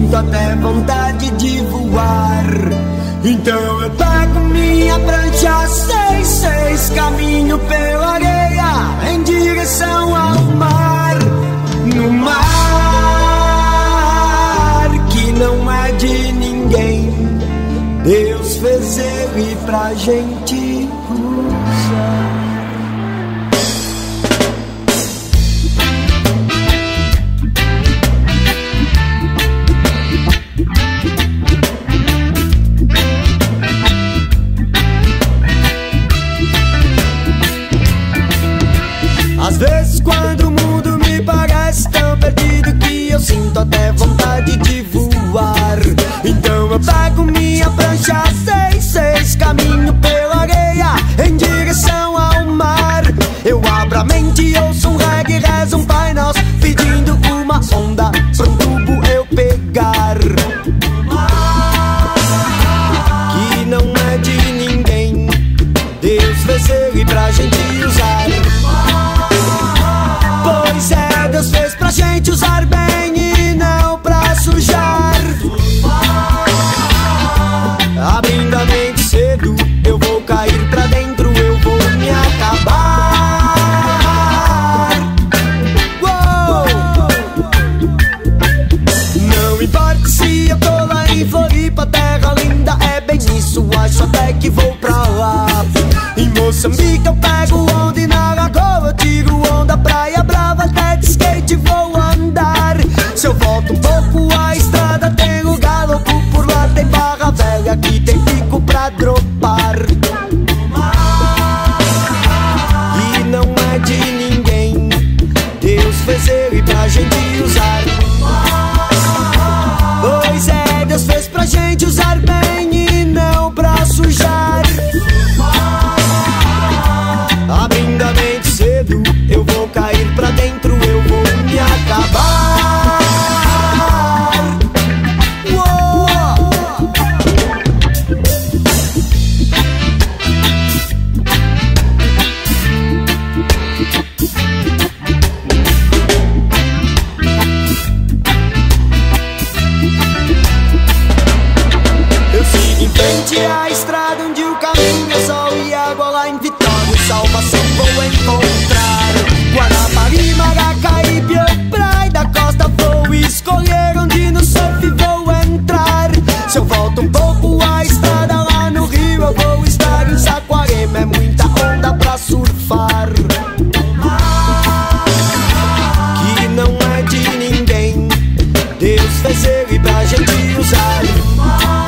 sinto até vontade de voar. Então eu pego minha prancha 6-6, caminho pela areia em direção ao mar. No mar que não é de ninguém, Deus fez ele pra gente usar. Às vezes quando o mundo me parece tão perdido que eu sinto até vontade de voar. Então eu pego minha prancha 6-6, caminho pela areia em direção ao mar. Eu abro a mente e ouço um reggae, rezo um Pai Nosso, pedindo uma onda pro tubo eu pegar. Que não é de ninguém, Deus fez ele pra gente usar. Pois é, Deus fez pra gente usar bem e não pra sujar. Abrindo a mente cedo, eu vou cair pra dentro, eu vou me acabar. Uou! Não importa se eu tô lá em Floripa, terra linda, é bem isso, acho até que vou pra lá. Em Moçambique eu pego onda e na lagoa eu tiro onda, praia brava, até de skate vou andar. Se eu volto um pouco a estrada tem lugar louco, por lá tem barra velha, aqui tem pico pra dropar. E não é de ninguém, Deus fez ele pra gente usar. Pois é, Deus fez pra gente usar bem e não pra sujar. Abrindo a mente cedo, eu vou cair pra dentro, eu vou me acabar. Uou! Eu sigo em frente à estrada onde o caminho é sol e água lá em Vitória. Salvação vou encontrar. Guarapari, Maracaípe ou Praia da Costa, vou escolher onde no surf vou entrar. Se eu volto um pouco a estrada lá no Rio, eu vou estar em Saquarema, é muita onda pra surfar. Que não é de ninguém, Deus fez ele pra gente usar.